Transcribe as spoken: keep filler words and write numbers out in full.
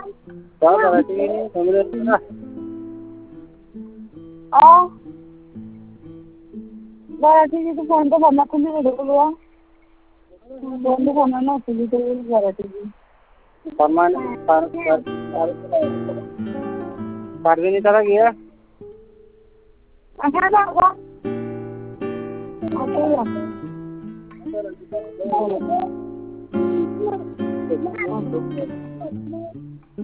Tahu berarti ini kemudian sudah. Oh, berarti itu phone तो भरना खुद ही दो लो phone तो भरना ना खुद ही तो berarti Paman par par par ini cara gila. अच्छा ना होगा अच्छा